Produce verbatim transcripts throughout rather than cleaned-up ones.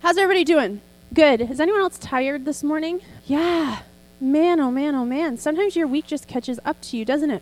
How's everybody doing? Good. Is anyone else tired this morning? Yeah. Man, oh man, oh man. Sometimes your week just catches up to you, doesn't it?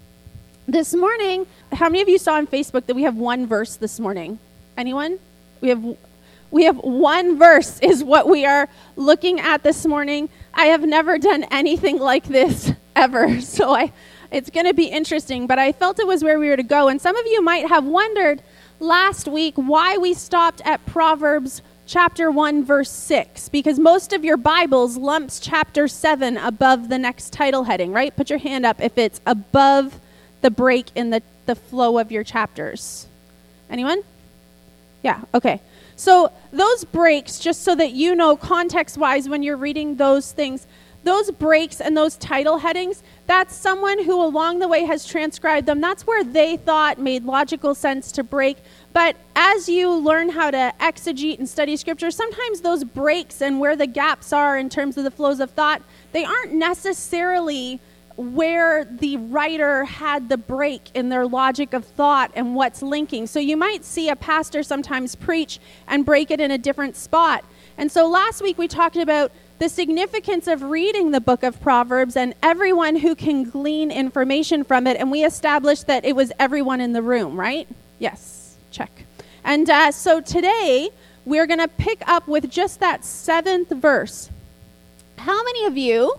This morning, how many of you saw on Facebook that we have one verse this morning? Anyone? We have we have one verse is what we are looking at this morning. I have never done anything like this ever. So I it's going to be interesting, but I felt it was where we were to go. And some of you might have wondered last week why we stopped at Proverbs chapter one, verse six, because most of your Bibles lumps chapter seven above the next title heading, right? Put your hand up if it's above the break in the, the flow of your chapters. Anyone? Yeah, okay. So those breaks, just so that you know context-wise when you're reading those things, those breaks and those title headings, that's someone who along the way has transcribed them. That's where they thought made logical sense to break. But as you learn how to exegete and study scripture, sometimes those breaks and where the gaps are in terms of the flows of thought, they aren't necessarily where the writer had the break in their logic of thought and what's linking. So you might see a pastor sometimes preach and break it in a different spot. And so last week we talked about the significance of reading the book of Proverbs and everyone who can glean information from it. And we established that it was everyone in the room, right? Yes, check. And uh, so today we're going to pick up with just that seventh verse. How many of you,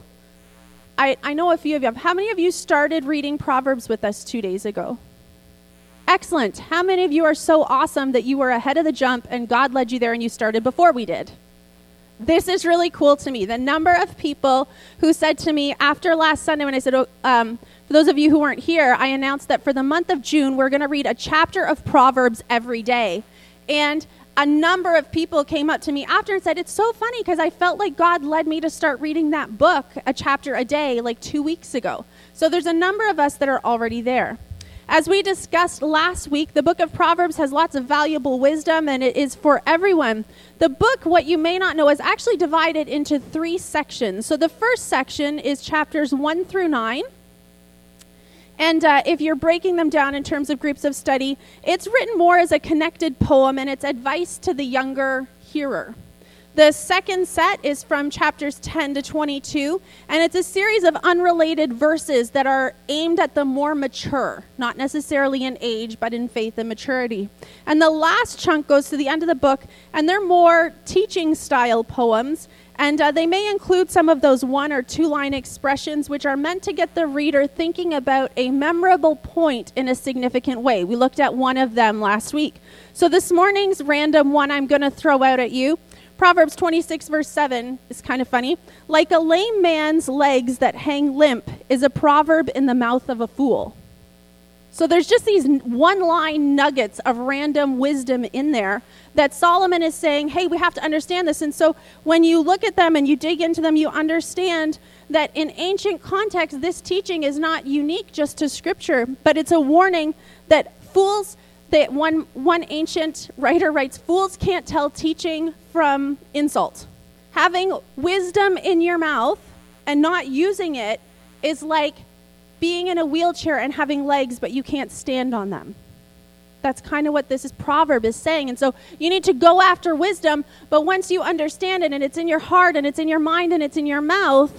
I, I know a few of you, how many of you started reading Proverbs with us two days ago? Excellent. How many of you are so awesome that you were ahead of the jump and God led you there and you started before we did? This is really cool to me. The number of people who said to me after last Sunday when I said, oh, um, for those of you who weren't here, I announced that for the month of June, we're going to read a chapter of Proverbs every day. And a number of people came up to me after and said, it's so funny because I felt like God led me to start reading that book, a chapter a day, like two weeks ago. So there's a number of us that are already there. As we discussed last week, the book of Proverbs has lots of valuable wisdom, and it is for everyone. The book, what you may not know, is actually divided into three sections. So the first section is chapters one through nine. And uh, if you're breaking them down in terms of groups of study, it's written more as a connected poem, and it's advice to the younger hearer. The second set is from chapters ten to twenty-two, and it's a series of unrelated verses that are aimed at the more mature, not necessarily in age, but in faith and maturity. And the last chunk goes to the end of the book, and they're more teaching-style poems, and uh, they may include some of those one- or two-line expressions which are meant to get the reader thinking about a memorable point in a significant way. We looked at one of them last week. So this morning's random one I'm going to throw out at you, Proverbs twenty-six, verse seven, is kind of funny. Like a lame man's legs that hang limp is a proverb in the mouth of a fool. So there's just these one-line nuggets of random wisdom in there that Solomon is saying, hey, we have to understand this. And so when you look at them and you dig into them, you understand that in ancient context, this teaching is not unique just to Scripture, but it's a warning that fools, that one, one ancient writer writes, fools can't tell teaching from insult. Having wisdom in your mouth and not using it is like being in a wheelchair and having legs, but you can't stand on them. That's kind of what this is, proverb is saying. And so you need to go after wisdom, but once you understand it and it's in your heart and it's in your mind and it's in your mouth,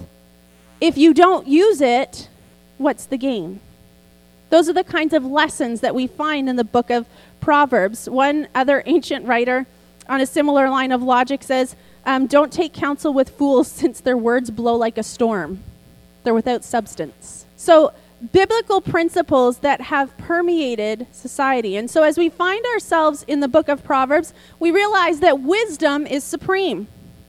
if you don't use it, what's the gain? Those are the kinds of lessons that we find in the book of Proverbs. One other ancient writer on a similar line of logic says, um, don't take counsel with fools since their words blow like a storm. They're without substance. So biblical principles that have permeated society. And so as we find ourselves in the book of Proverbs, we realize that wisdom is supreme.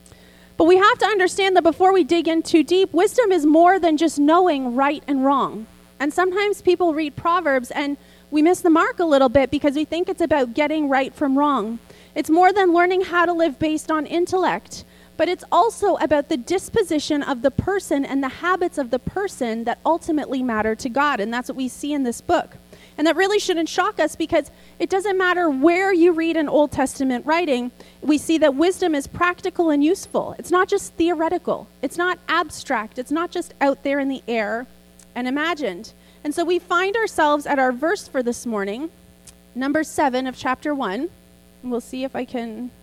But we have to understand that before we dig in too deep, wisdom is more than just knowing right and wrong. And sometimes people read Proverbs and we miss the mark a little bit because we think it's about getting right from wrong. It's more than learning how to live based on intellect, but it's also about the disposition of the person and the habits of the person that ultimately matter to God. And that's what we see in this book. And that really shouldn't shock us because it doesn't matter where you read an Old Testament writing, we see that wisdom is practical and useful. It's not just theoretical. It's not abstract. It's not just out there in the air and imagined. And so we find ourselves at our verse for this morning, number seven of chapter one. And we'll see if I can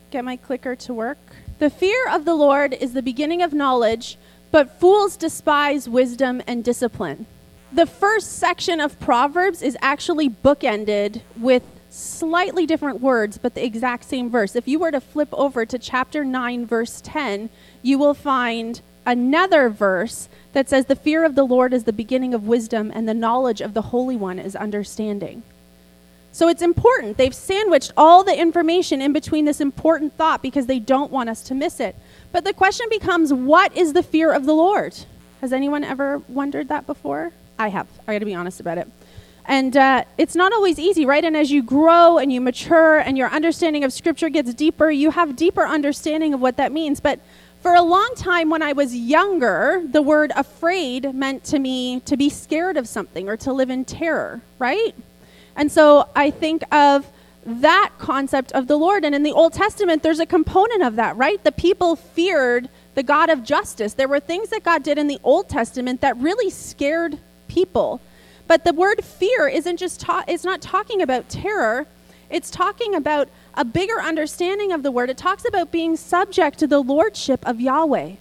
get my clicker to work. The fear of the Lord is the beginning of knowledge, but fools despise wisdom and discipline. The first section of Proverbs is actually bookended with slightly different words, but the exact same verse. If you were to flip over to chapter nine, verse ten, you will find another verse that says, the fear of the Lord is the beginning of wisdom, and the knowledge of the Holy One is understanding. So it's important. They've sandwiched all the information in between this important thought because they don't want us to miss it. But the question becomes, what is the fear of the Lord? Has anyone ever wondered that before? I have. I got to be honest about it. And uh, it's not always easy, right? And as you grow and you mature and your understanding of Scripture gets deeper, you have deeper understanding of what that means. But for a long time when I was younger, the word afraid meant to me to be scared of something or to live in terror, right? And so I think of that concept of the Lord. And in the Old Testament, there's a component of that, right? The people feared the God of justice. There were things that God did in the Old Testament that really scared people. But the word fear isn't just ta- it's not talking about terror. It's talking about a bigger understanding of the word. It talks about being subject to the lordship of Yahweh.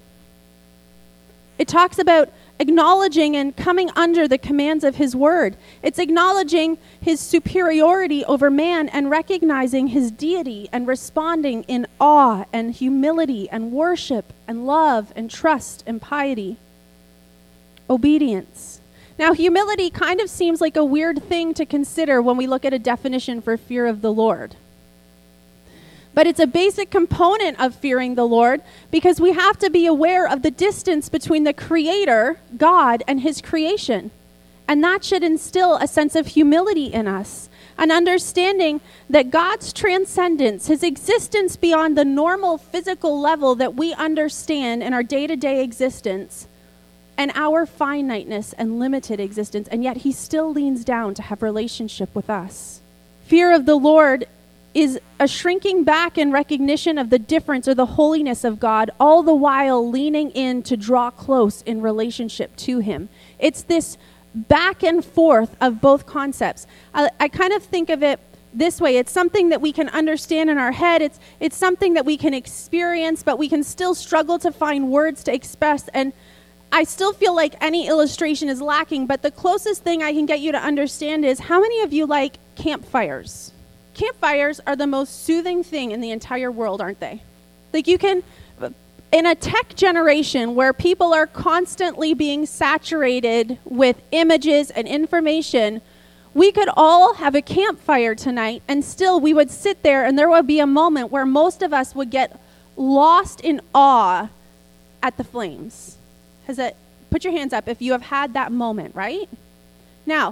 It talks about acknowledging and coming under the commands of his word. It's acknowledging his superiority over man and recognizing his deity and responding in awe and humility and worship and love and trust and piety. Obedience. Now, humility kind of seems like a weird thing to consider when we look at a definition for fear of the Lord. But it's a basic component of fearing the Lord because we have to be aware of the distance between the Creator, God, and his creation. And that should instill a sense of humility in us, an understanding that God's transcendence, his existence beyond the normal physical level that we understand in our day-to-day existence, and our finiteness and limited existence, and yet he still leans down to have relationship with us. Fear of the Lord is a shrinking back in recognition of the difference or the holiness of God, all the while leaning in to draw close in relationship to him. It's this back and forth of both concepts. I, I kind of think of it this way. It's something that we can understand in our head. It's, it's something that we can experience, but we can still struggle to find words to express. And I still feel like any illustration is lacking, but the closest thing I can get you to understand is, how many of you like campfires? Campfires are the most soothing thing in the entire world, aren't they? Like you can, in a tech generation where people are constantly being saturated with images and information, we could all have a campfire tonight and still we would sit there and there would be a moment where most of us would get lost in awe at the flames. Has that, put your hands up if you have had that moment, right? Now,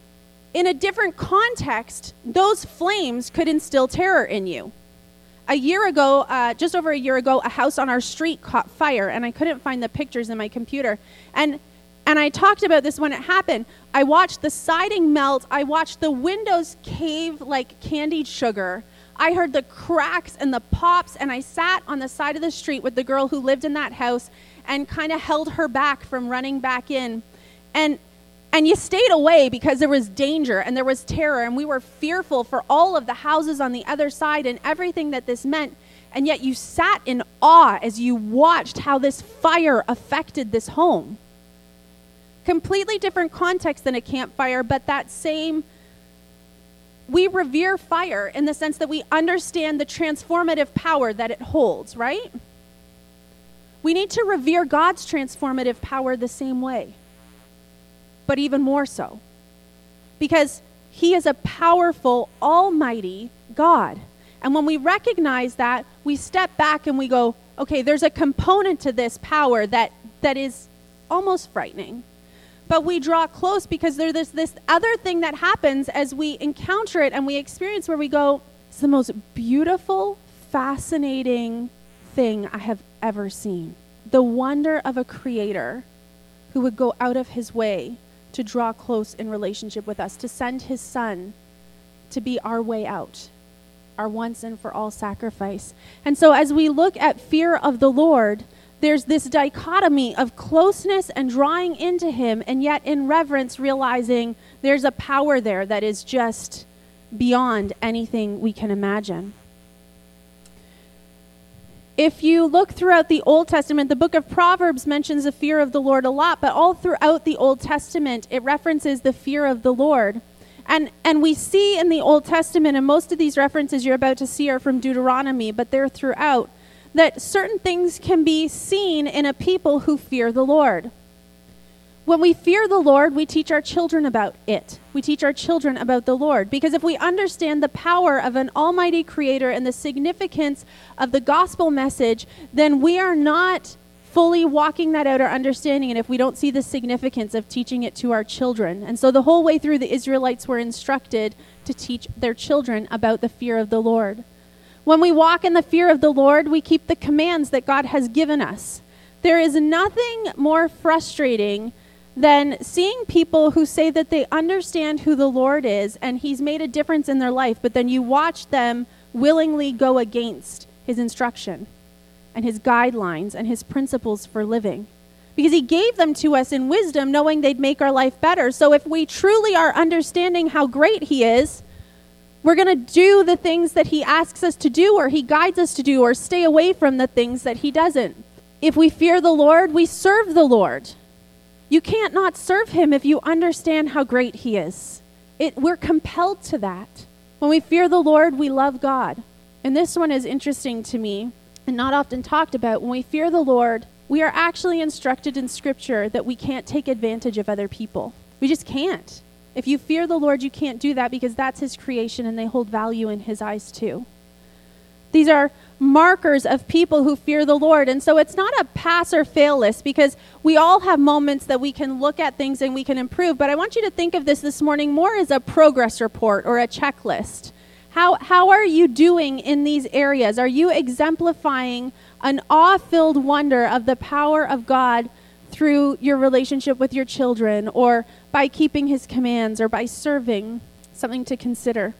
in a different context, those flames could instill terror in you. A year ago, uh, just over a year ago, a house on our street caught fire, and I couldn't find the pictures in my computer. And and I talked about this when it happened. I watched the siding melt. I watched the windows cave like candied sugar. I heard the cracks and the pops, and I sat on the side of the street with the girl who lived in that house and kind of held her back from running back in. And And you stayed away because there was danger and there was terror, and we were fearful for all of the houses on the other side and everything that this meant. And yet you sat in awe as you watched how this fire affected this home. Completely different context than a campfire, but that same, we revere fire in the sense that we understand the transformative power that it holds, right? We need to revere God's transformative power the same way, but even more so, because he is a powerful, almighty God. And when we recognize that, we step back and we go, okay, there's a component to this power that, that is almost frightening. But we draw close because there's this, this other thing that happens as we encounter it and we experience where we go, it's the most beautiful, fascinating thing I have ever seen. The wonder of a creator who would go out of his way to draw close in relationship with us, to send his son to be our way out, our once and for all sacrifice. And so as we look at fear of the Lord, there's this dichotomy of closeness and drawing into him, and yet in reverence realizing there's a power there that is just beyond anything we can imagine. If you look throughout the Old Testament, the book of Proverbs mentions the fear of the Lord a lot, but all throughout the Old Testament, it references the fear of the Lord. And and we see in the Old Testament, and most of these references you're about to see are from Deuteronomy, but they're throughout, that certain things can be seen in a people who fear the Lord. When we fear the Lord, we teach our children about it. We teach our children about the Lord. Because if we understand the power of an almighty creator and the significance of the gospel message, then we are not fully walking that out or understanding it if we don't see the significance of teaching it to our children. And so the whole way through, the Israelites were instructed to teach their children about the fear of the Lord. When we walk in the fear of the Lord, we keep the commands that God has given us. There is nothing more frustrating than seeing people who say that they understand who the Lord is and he's made a difference in their life, but then you watch them willingly go against his instruction and his guidelines and his principles for living. Because he gave them to us in wisdom, knowing they'd make our life better. So if we truly are understanding how great he is, we're going to do the things that he asks us to do, or he guides us to do, or stay away from the things that he doesn't. If we fear the Lord, we serve the Lord. You can't not serve him if you understand how great he is. It, we're compelled to that. When we fear the Lord, we love God. And this one is interesting to me and not often talked about. When we fear the Lord, we are actually instructed in Scripture that we can't take advantage of other people. We just can't. If you fear the Lord, you can't do that because that's his creation and they hold value in his eyes too. These are markers of people who fear the Lord. And so it's not a pass or fail list because we all have moments that we can look at things and we can improve. But I want you to think of this this morning more as a progress report or a checklist. How, how are you doing in these areas? Are you exemplifying an awe-filled wonder of the power of God through your relationship with your children, or by keeping his commands, or by serving? Something to consider.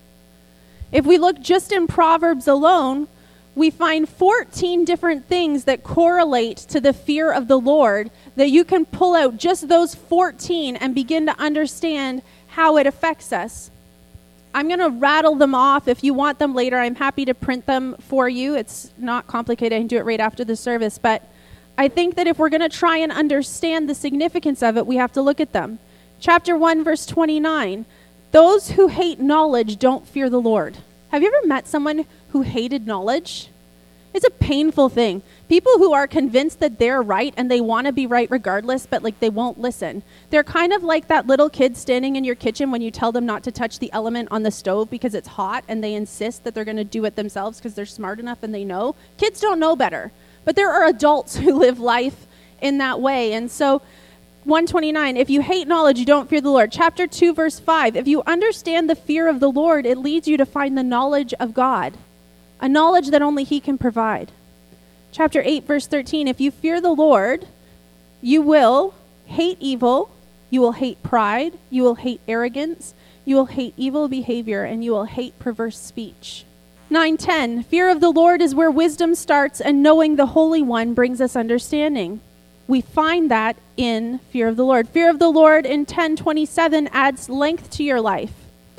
If we look just in Proverbs alone, we find fourteen different things that correlate to the fear of the Lord, that you can pull out just those fourteen and begin to understand how it affects us. I'm going to rattle them off. If you want them later, I'm happy to print them for you. It's not complicated. I can do it right after the service. But I think that if we're going to try and understand the significance of it, we have to look at them. Chapter one, verse twenty-nine. Those who hate knowledge don't fear the Lord. Have you ever met someone who hated knowledge? It's a painful thing. People who are convinced that they're right and they want to be right regardless, but like they won't listen. They're kind of like that little kid standing in your kitchen when you tell them not to touch the element on the stove because it's hot, and they insist that they're going to do it themselves because they're smart enough and they know. Kids don't know better, but there are adults who live life in that way. And so one twenty-nine, if you hate knowledge, you don't fear the Lord. Chapter two, verse five, if you understand the fear of the Lord, it leads you to find the knowledge of God, a knowledge that only he can provide. Chapter eight, verse thirteen, if you fear the Lord, you will hate evil, you will hate pride, you will hate arrogance, you will hate evil behavior, and you will hate perverse speech. nine ten, fear of the Lord is where wisdom starts, and knowing the Holy One brings us understanding. We find that in fear of the Lord. Fear of the Lord in ten twenty-seven adds length to your life.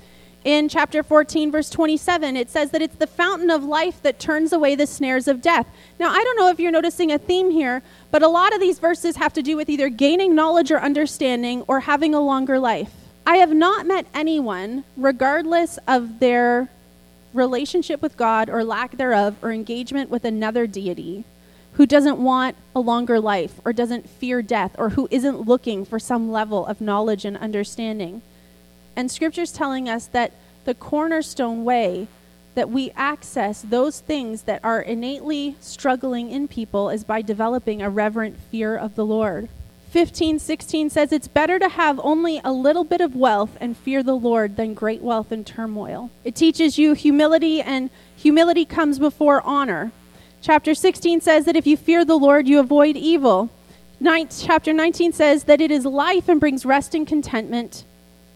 In chapter fourteen, verse twenty-seven, it says that it's the fountain of life that turns away the snares of death. Now, I don't know if you're noticing a theme here, but a lot of these verses have to do with either gaining knowledge or understanding or having a longer life. I have not met anyone, regardless of their relationship with God or lack thereof or engagement with another deity, who doesn't want a longer life or doesn't fear death or who isn't looking for some level of knowledge and understanding. And Scripture's telling us that the cornerstone way that we access those things that are innately struggling in people is by developing a reverent fear of the Lord. fifteen sixteen says it's better to have only a little bit of wealth and fear the Lord than great wealth and turmoil. It teaches you humility, and humility comes before honor. Chapter sixteen says that if you fear the Lord, you avoid evil. Ninth, chapter nineteen says that it is life and brings rest and contentment.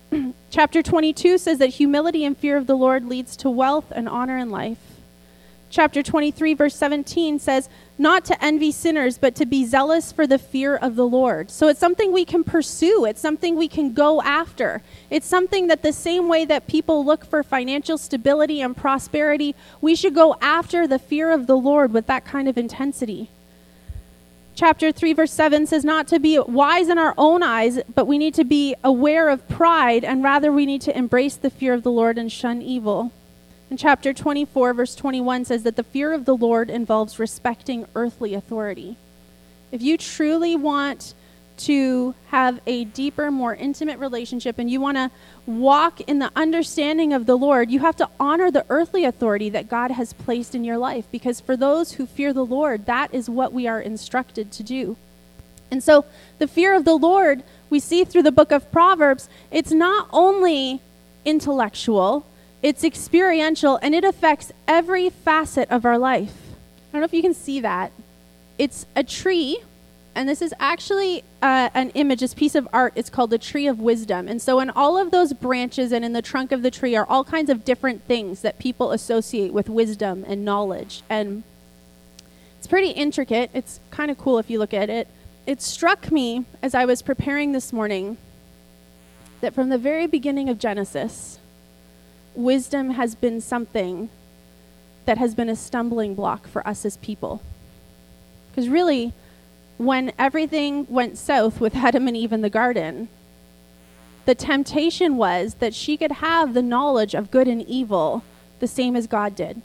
Chapter twenty-two says that humility and fear of the Lord leads to wealth and honor in life. chapter twenty-three, verse seventeen says, not to envy sinners, but to be zealous for the fear of the Lord. So it's something we can pursue. It's something we can go after. It's something that the same way that people look for financial stability and prosperity, we should go after the fear of the Lord with that kind of intensity. Chapter three, verse seven says not to be wise in our own eyes, but we need to be aware of pride, and rather we need to embrace the fear of the Lord and shun evil. And chapter twenty-four, verse twenty-one says that the fear of the Lord involves respecting earthly authority. If you truly want to have a deeper, more intimate relationship, and you want to walk in the understanding of the Lord, you have to honor the earthly authority that God has placed in your life. Because for those who fear the Lord, that is what we are instructed to do. And so the fear of the Lord, we see through the book of Proverbs, it's not only intellectual, it's experiential, and it affects every facet of our life. I don't know if you can see that. It's a tree. And this is actually uh, an image, this piece of art. It's called the tree of wisdom. And so in all of those branches and in the trunk of the tree are all kinds of different things that people associate with wisdom and knowledge. And it's pretty intricate. It's kind of cool if you look at it. It struck me as I was preparing this morning that from the very beginning of Genesis, wisdom has been something that has been a stumbling block for us as people. Because really, when everything went south with Adam and Eve in the garden, the temptation was that she could have the knowledge of good and evil the same as God did.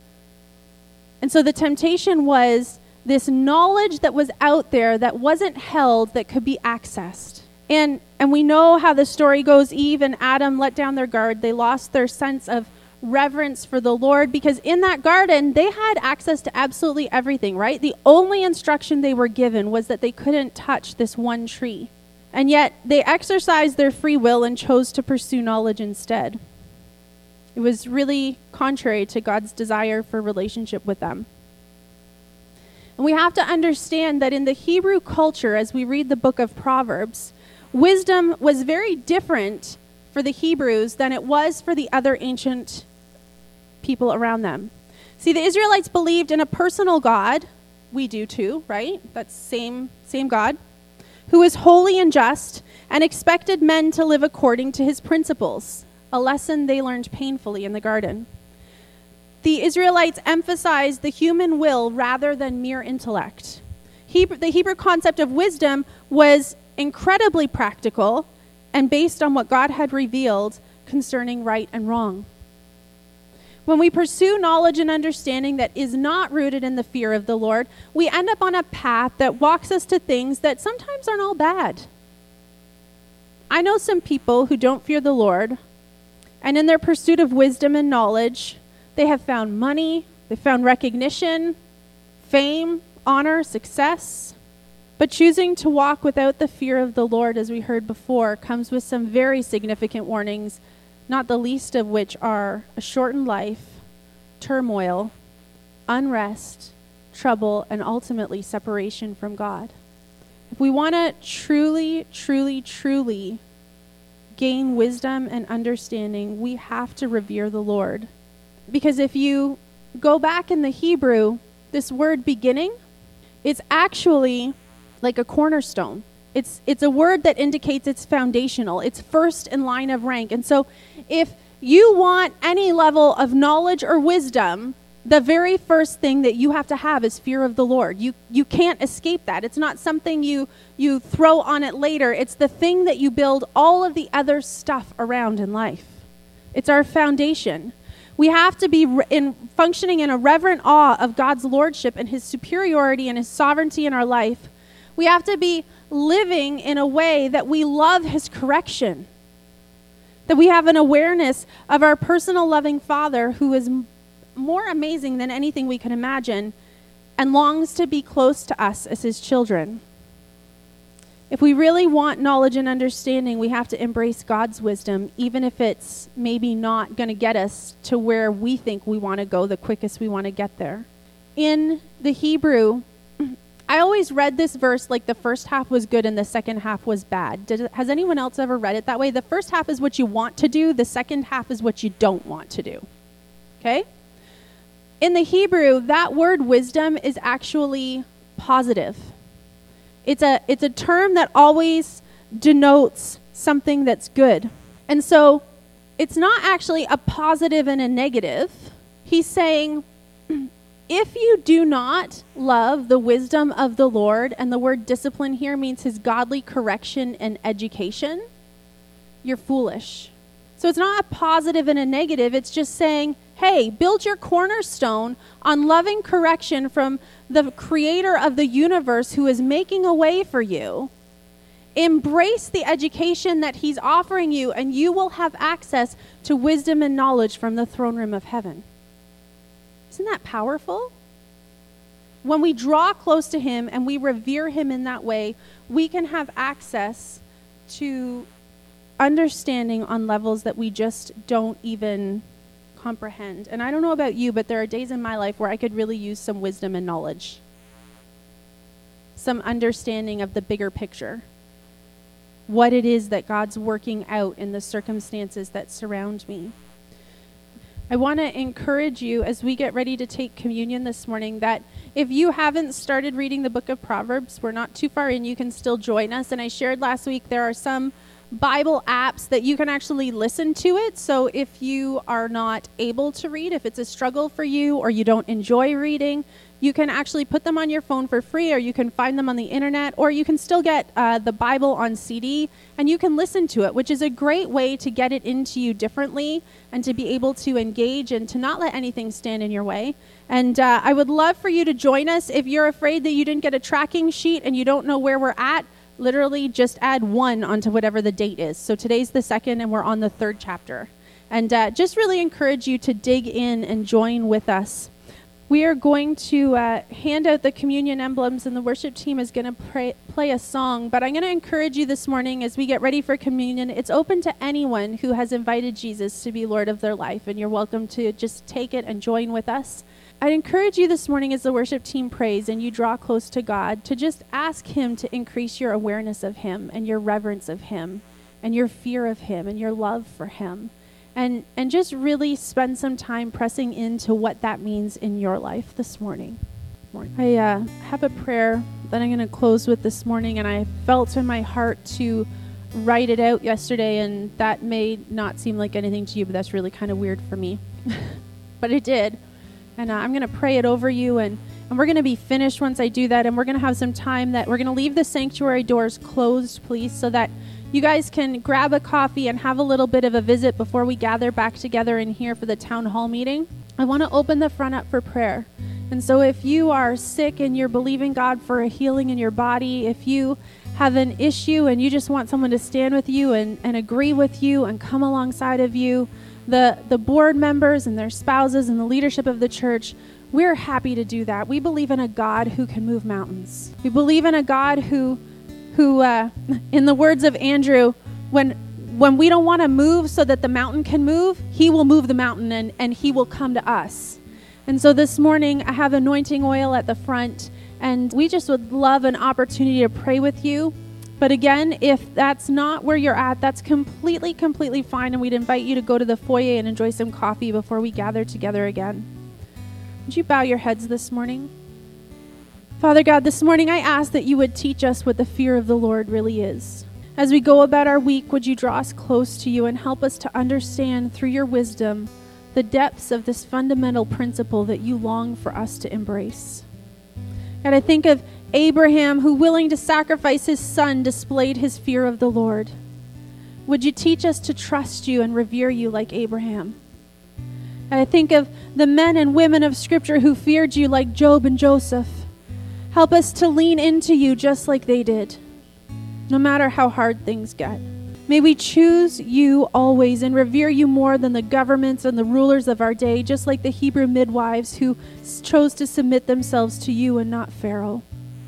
And so the temptation was this knowledge that was out there that wasn't held, that could be accessed. And and we know how the story goes. Eve and Adam let down their guard. They lost their sense of reverence for the Lord, because in that garden they had access to absolutely everything, right? The only instruction they were given was that they couldn't touch this one tree. And yet they exercised their free will and chose to pursue knowledge instead. It was really contrary to God's desire for relationship with them. And we have to understand that in the Hebrew culture, as we read the book of Proverbs, wisdom was very different for the Hebrews than it was for the other ancient people around them. See, the Israelites believed in a personal God. We do too, right? That's same same God, who is holy and just and expected men to live according to his principles, a lesson they learned painfully in the garden. The Israelites emphasized the human will rather than mere intellect. Hebrew, the Hebrew concept of wisdom was incredibly practical and based on what God had revealed concerning right and wrong. When we pursue knowledge and understanding that is not rooted in the fear of the Lord, we end up on a path that walks us to things that sometimes aren't all bad. I know some people who don't fear the Lord, and in their pursuit of wisdom and knowledge, they have found money, they found recognition, fame, honor, success. But choosing to walk without the fear of the Lord, as we heard before, comes with some very significant warnings, not the least of which are a shortened life, turmoil, unrest, trouble, and ultimately separation from God. If we want to truly, truly, truly gain wisdom and understanding, we have to revere the Lord. Because if you go back in the Hebrew, this word beginning, it's actually like a cornerstone. It's it's a word that indicates it's foundational. It's first in line of rank. And so if you want any level of knowledge or wisdom, the very first thing that you have to have is fear of the Lord. You you can't escape that. It's not something you you throw on it later. It's the thing that you build all of the other stuff around in life. It's our foundation. We have to be re- in functioning in a reverent awe of God's lordship and his superiority and his sovereignty in our life. We have to be living in a way that we love his correction, that we have an awareness of our personal loving Father who is m- more amazing than anything we can imagine and longs to be close to us as his children. If we really want knowledge and understanding, we have to embrace God's wisdom, even if it's maybe not going to get us to where we think we want to go the quickest we want to get there. In the Hebrew, I always read this verse like the first half was good and the second half was bad. Did, has anyone else ever read it that way? The first half is what you want to do. The second half is what you don't want to do. Okay? In the Hebrew, that word wisdom is actually positive. It's a, it's a term that always denotes something that's good. And so it's not actually a positive and a negative. He's saying, if you do not love the wisdom of the Lord, and the word discipline here means his godly correction and education, you're foolish. So it's not a positive and a negative. It's just saying, hey, build your cornerstone on loving correction from the creator of the universe who is making a way for you. Embrace the education that he's offering you, and you will have access to wisdom and knowledge from the throne room of heaven. Isn't that powerful? When we draw close to him and we revere him in that way, we can have access to understanding on levels that we just don't even comprehend. And I don't know about you, but there are days in my life where I could really use some wisdom and knowledge, some understanding of the bigger picture, what it is that God's working out in the circumstances that surround me. I want to encourage you as we get ready to take communion this morning that if you haven't started reading the book of Proverbs, we're not too far in, you can still join us. And I shared last week there are some Bible apps that you can actually listen to it. So if you are not able to read, if it's a struggle for you or you don't enjoy reading, you can actually put them on your phone for free, or you can find them on the internet, or you can still get uh, the Bible on C D and you can listen to it, which is a great way to get it into you differently and to be able to engage and to not let anything stand in your way. And uh, I would love for you to join us. If you're afraid that you didn't get a tracking sheet and you don't know where we're at, literally just add one onto whatever the date is. So today's the second and we're on the third chapter. And uh, just really encourage you to dig in and join with us. We are going to uh, hand out the communion emblems, and the worship team is going to pray, play a song. But I'm going to encourage you this morning as we get ready for communion. It's open to anyone who has invited Jesus to be Lord of their life, and you're welcome to just take it and join with us. I'd encourage you this morning as the worship team prays and you draw close to God to just ask him to increase your awareness of him and your reverence of him and your fear of him and your love for him. And and just really spend some time pressing into what that means in your life this morning. I uh, have a prayer that I'm going to close with this morning, and I felt in my heart to write it out yesterday, and that may not seem like anything to you, but that's really kind of weird for me. But it did. And uh, I'm going to pray it over you, and, and we're going to be finished once I do that, and we're going to have some time that we're going to leave the sanctuary doors closed, please, so that you guys can grab a coffee and have a little bit of a visit before we gather back together in here for the town hall meeting. I want to open the front up for prayer. And so if you are sick and you're believing God for a healing in your body, if you have an issue and you just want someone to stand with you and, and agree with you and come alongside of you, the, the board members and their spouses and the leadership of the church, we're happy to do that. We believe in a God who can move mountains. We believe in a God who who, uh, in the words of Andrew, when when we don't want to move so that the mountain can move, he will move the mountain and, and he will come to us. And so this morning, I have anointing oil at the front, and we just would love an opportunity to pray with you. But again, if that's not where you're at, that's completely, completely fine, and we'd invite you to go to the foyer and enjoy some coffee before we gather together again. Would you bow your heads this morning? Father God, this morning I ask that you would teach us what the fear of the Lord really is. As we go about our week, would you draw us close to you and help us to understand through your wisdom the depths of this fundamental principle that you long for us to embrace. And I think of Abraham, who, willing to sacrifice his son, displayed his fear of the Lord. Would you teach us to trust you and revere you like Abraham? And I think of the men and women of Scripture who feared you like Job and Joseph. Help us to lean into you just like they did, no matter how hard things get. May we choose you always and revere you more than the governments and the rulers of our day, just like the Hebrew midwives who chose to submit themselves to you and not Pharaoh.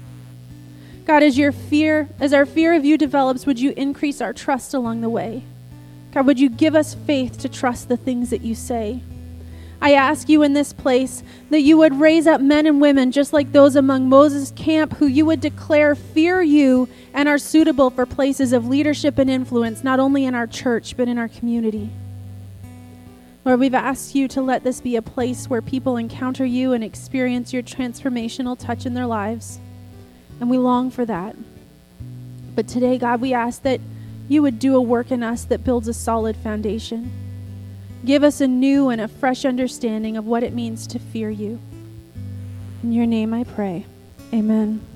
God, as your fear, as our fear of you develops, would you increase our trust along the way? God, would you give us faith to trust the things that you say? I ask you in this place that you would raise up men and women just like those among Moses' camp, who you would declare fear you and are suitable for places of leadership and influence, not only in our church, but in our community. Lord, we've asked you to let this be a place where people encounter you and experience your transformational touch in their lives. And we long for that. But today, God, we ask that you would do a work in us that builds a solid foundation. Give us a new and a fresh understanding of what it means to fear you. In your name I pray. Amen.